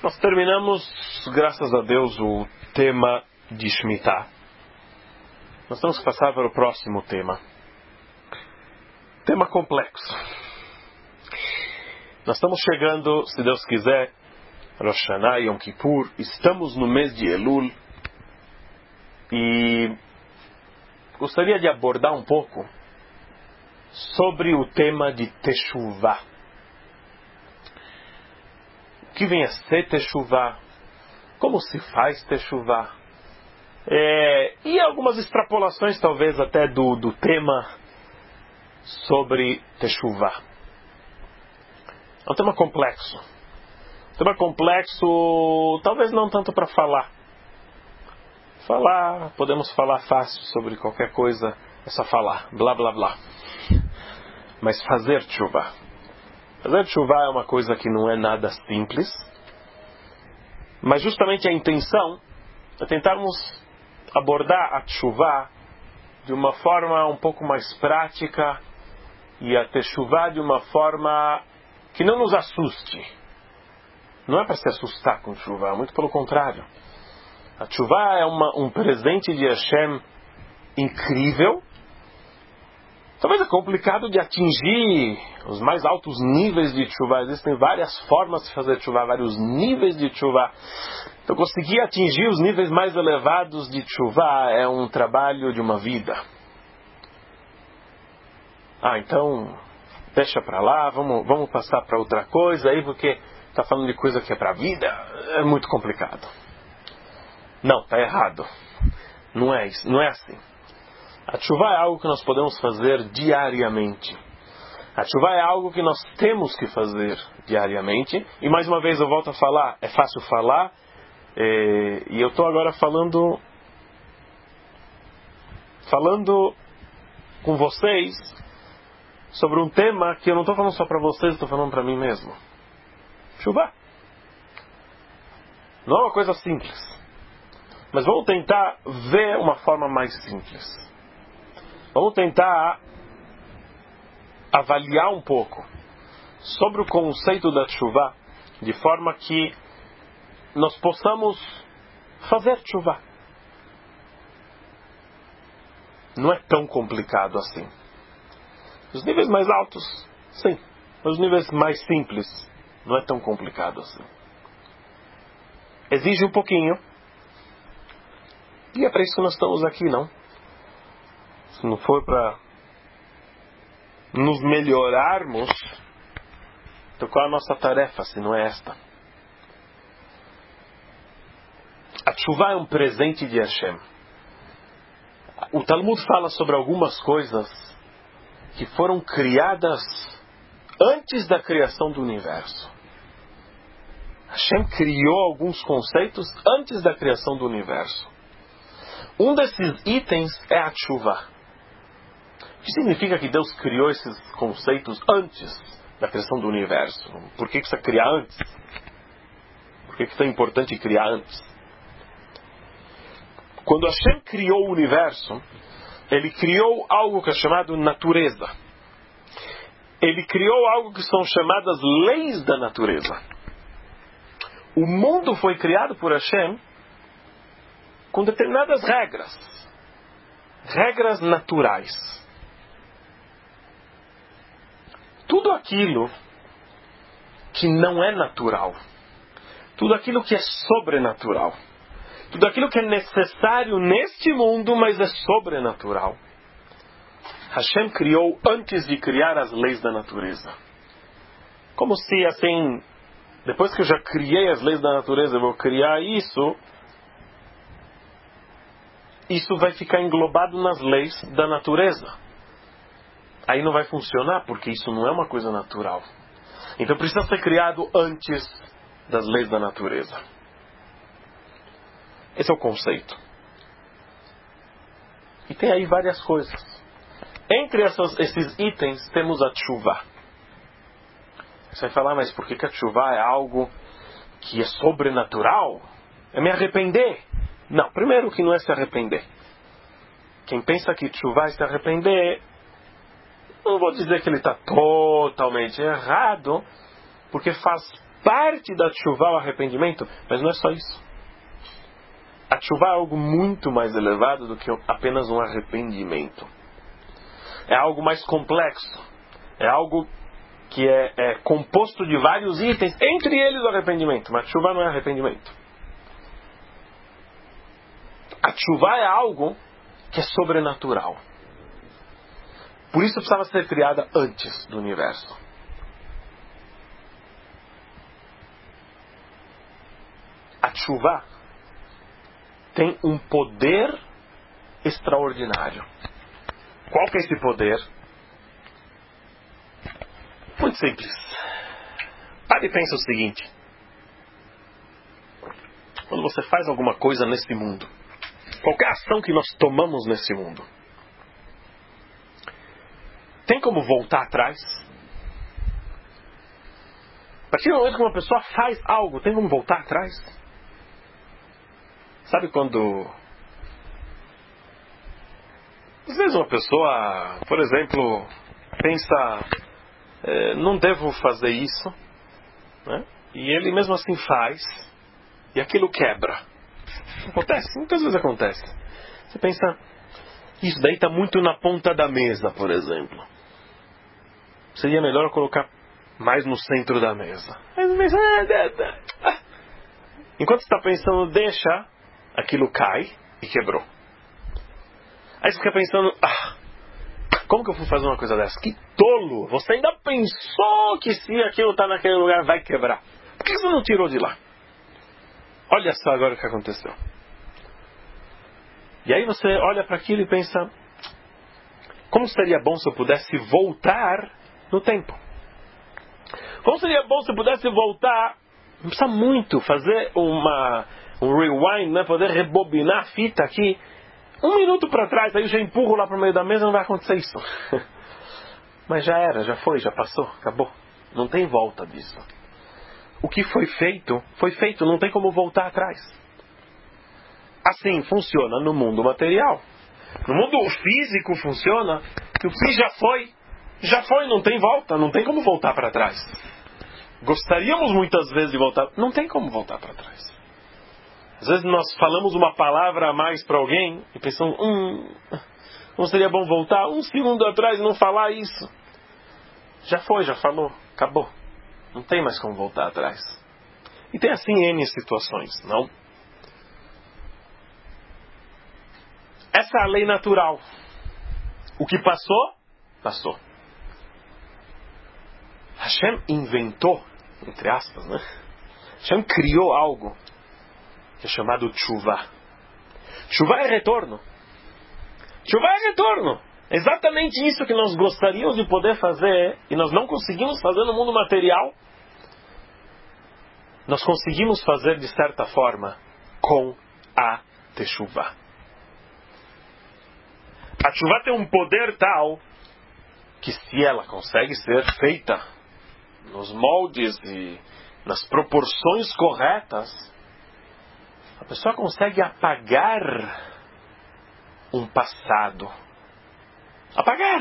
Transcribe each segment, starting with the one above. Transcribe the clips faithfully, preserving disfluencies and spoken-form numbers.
Nós terminamos, graças a Deus, o tema de Shemitah. Nós temos que passar para o próximo tema. Tema complexo. Nós estamos chegando, se Deus quiser, Rosh Hashanah, Yom Kippur. Estamos no mês de Elul. E gostaria de abordar um pouco sobre o tema de Teshuvah. O que vem a ser Teshuvah? Como se faz Teshuvah? É, e algumas extrapolações, talvez, até do, do tema sobre Teshuvah. É um tema complexo. Um tema complexo, talvez não tanto para falar. Falar, podemos falar fácil sobre qualquer coisa, é só falar, blá blá blá. Mas fazer Teshuvah. Fazer Teshuvah é uma coisa que não é nada simples, mas justamente a intenção é tentarmos abordar a Teshuvah de uma forma um pouco mais prática e a Teshuvah de uma forma que não nos assuste. Não é para se assustar com Teshuvah, muito pelo contrário. A Teshuvah é uma, um presente de Hashem incrível. Talvez é complicado de atingir os mais altos níveis de Teshuvah. Existem várias formas de fazer Teshuvah, vários níveis de Teshuvah. Então, conseguir atingir os níveis mais elevados de Teshuvah é um trabalho de uma vida. Ah, então, deixa para lá, vamos, vamos passar para outra coisa aí, porque está falando de coisa que é para a vida, é muito complicado. Não, está errado. Não é isso, não é assim. A Teshuvah é algo que nós podemos fazer diariamente. A Teshuvah é algo que nós temos que fazer diariamente. E mais uma vez eu volto a falar, é fácil falar. É, e eu estou agora falando, falando com vocês sobre um tema que eu não estou falando só para vocês, estou falando para mim mesmo. Teshuvah. Não é uma coisa simples. Mas vamos tentar ver uma forma mais simples. Vamos tentar avaliar um pouco sobre o conceito da Teshuvah, de forma que nós possamos fazer Teshuvah. Não é tão complicado assim. Os níveis mais altos, sim. Os níveis mais simples, não é tão complicado assim. Exige um pouquinho. E é para isso que nós estamos aqui, não? Se não for para nos melhorarmos, então qual é a nossa tarefa, se não é esta? A Teshuvah é um presente de Hashem. O Talmud fala sobre algumas coisas que foram criadas antes da criação do universo. Hashem criou alguns conceitos antes da criação do universo. Um desses itens é a Teshuvah. O que significa que Deus criou esses conceitos antes da criação do universo? Por que precisa criar antes? Por que é tão importante criar antes? Quando Hashem criou o universo, Ele criou algo que é chamado natureza. Ele criou algo que são chamadas leis da natureza. O mundo foi criado por Hashem com determinadas regras. Regras naturais. Tudo aquilo que não é natural, tudo aquilo que é sobrenatural, tudo aquilo que é necessário neste mundo, mas é sobrenatural, Hashem criou antes de criar as leis da natureza. Como se assim, depois que eu já criei as leis da natureza, eu vou criar isso, isso vai ficar englobado nas leis da natureza. Aí não vai funcionar, porque isso não é uma coisa natural. Então precisa ser criado antes das leis da natureza. Esse é o conceito. E tem aí várias coisas. Entre essas, esses itens temos a Teshuvah. Você vai falar, mas por que que a Teshuvah é algo que é sobrenatural? É me arrepender? Não, primeiro que não é se arrepender. Quem pensa que Teshuvah é se arrepender, não vou dizer que ele está totalmente errado, porque faz parte da tshuva o arrependimento, mas não é só isso. A tshuva é algo muito mais elevado do que apenas um arrependimento. É algo mais complexo. É algo que é, é composto de vários itens, entre eles o arrependimento. Mas a tshuva não é arrependimento. A tshuva é algo que é sobrenatural. Por isso precisava ser criada antes do universo. A tshuva tem um poder extraordinário. Qual que é esse poder? Muito simples. Pare e pensa o seguinte. Quando você faz alguma coisa nesse mundo, qualquer ação que nós tomamos nesse mundo, tem como voltar atrás? A partir do momento que uma pessoa faz algo, tem como voltar atrás? Sabe quando... Às vezes uma pessoa, por exemplo, pensa, eh, não devo fazer isso, né? E ele mesmo assim faz, e aquilo quebra. Acontece, muitas vezes acontece. Você pensa, isso daí está muito na ponta da mesa, por exemplo. Seria melhor colocar mais no centro da mesa. Aí você pensa, ah, ah. Enquanto você está pensando, deixa, aquilo cai e quebrou. Aí você fica pensando, ah, como que eu fui fazer uma coisa dessa? Que tolo! Você ainda pensou que se aquilo está naquele lugar vai quebrar. Por que você não tirou de lá? Olha só agora o que aconteceu. E aí você olha para aquilo e pensa, como seria bom se eu pudesse voltar no tempo? Como seria bom se eu pudesse voltar, não precisa muito, fazer uma, um rewind, né? Poder rebobinar a fita aqui, um minuto para trás, aí eu já empurro lá para o meio da mesa, não vai acontecer isso. Mas já era, já foi, já passou, acabou. Não tem volta disso. O que foi feito, foi feito, não tem como voltar atrás. Assim funciona no mundo material. No mundo físico funciona, que o que já foi, já foi, não tem volta, não tem como voltar para trás. Gostaríamos muitas vezes de voltar, não tem como voltar para trás. Às vezes nós falamos uma palavra a mais para alguém e pensamos, hum, não seria bom voltar um segundo atrás e não falar isso. Já foi, já falou, acabou. Não tem mais como voltar atrás. E tem assim N situações, não? Essa é a lei natural. O que passou, passou. Hashem inventou, entre aspas, né? Hashem criou algo que é chamado tshuva. Tshuva é retorno. Tshuva é retorno. É exatamente isso que nós gostaríamos de poder fazer e nós não conseguimos fazer no mundo material. Nós conseguimos fazer de certa forma com a teshuvah. A teshuvah tem um poder tal que se ela consegue ser feita nos moldes e nas proporções corretas, a pessoa consegue apagar um passado. Apagar.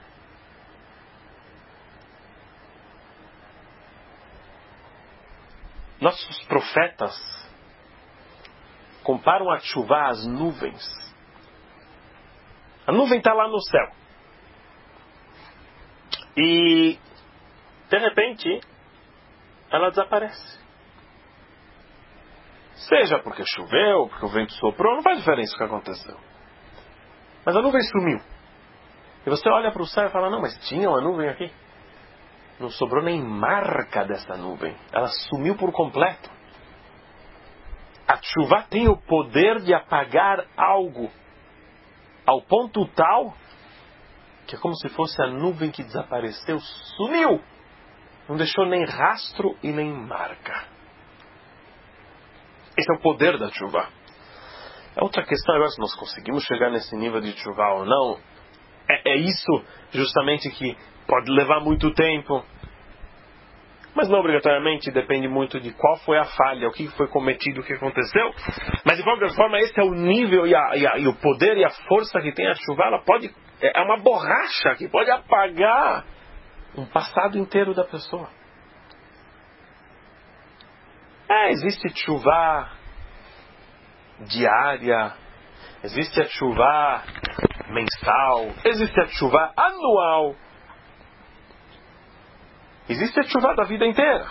Nossos profetas comparam a teshuvah às nuvens. A nuvem está lá no céu. E, de repente, ela desaparece. Seja porque choveu, porque o vento soprou, não faz diferença o que aconteceu. Mas a nuvem sumiu. E você olha para o céu e fala, não, mas tinha uma nuvem aqui. Não sobrou nem marca dessa nuvem. Ela sumiu por completo. A teshuvah tem o poder de apagar algo ao ponto tal que é como se fosse a nuvem que desapareceu, sumiu. Não deixou nem rastro e nem marca. Esse é o poder da teshuvah. É outra questão agora se nós conseguimos chegar nesse nível de teshuvah ou não. É, é isso justamente que pode levar muito tempo. Mas não obrigatoriamente, depende muito de qual foi a falha, o que foi cometido, o que aconteceu. Mas de qualquer forma, esse é o nível e, a, e, a, e o poder e a força que tem a teshuvah. Ela pode, é uma borracha que pode apagar um passado inteiro da pessoa. É, existe chuva diária, existe a chuva mensal, existe a chuva anual, existe a chuva da vida inteira.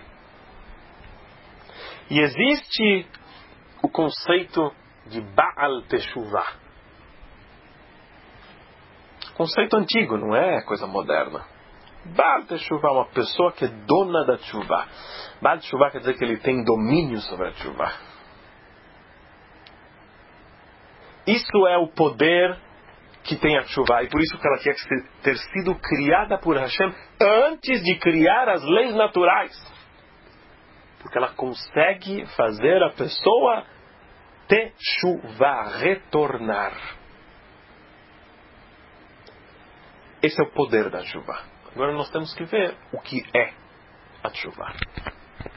E existe o conceito de Baal Teshuvah. Conceito antigo, não é coisa moderna. Baal Teshuvah é uma pessoa que é dona da Teshuvah. Baal Teshuvah quer dizer que ele tem domínio sobre a Teshuvah. Isso é o poder que tem a Teshuvah. E por isso que ela tinha que ter sido criada por Hashem antes de criar as leis naturais. Porque ela consegue fazer a pessoa Teshuvah, retornar. Esse é o poder da Teshuvah. Agora nós temos que ver o que é a Teshuvah.